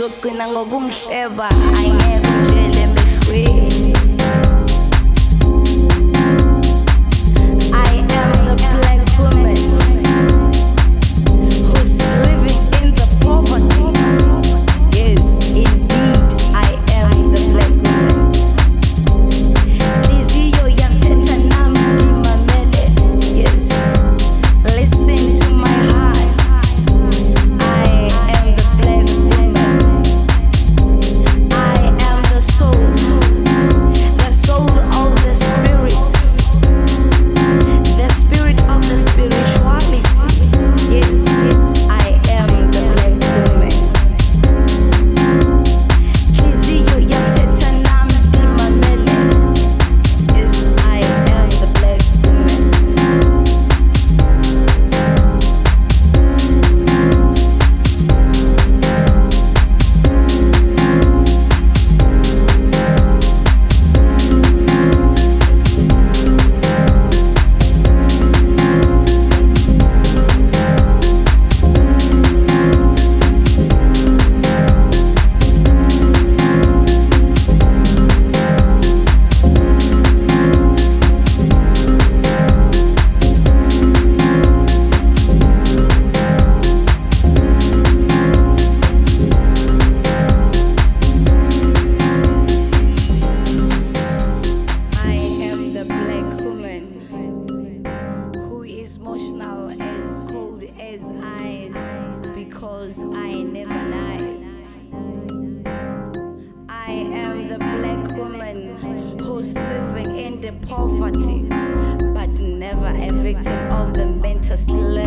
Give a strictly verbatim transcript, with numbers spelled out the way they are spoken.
uzogcina ngokungihleba angeke ungitshele free. I am the black woman who's living in the poverty. Yes, indeed, I am the black woman. Liziyo yamthetha nami ngimamele. Yes, listen to my heart. I am the black woman. I am the soul, the soul of the spirit, the spirit of the spirituality. Yes, I am the black woman. Liziyo yamthetha nami ngimamele. Yes, I am the black woman. I am the black woman who is emotional as cold as ice because I never lies. I am the black woman who's living in the poverty but never a victim of the mental slave.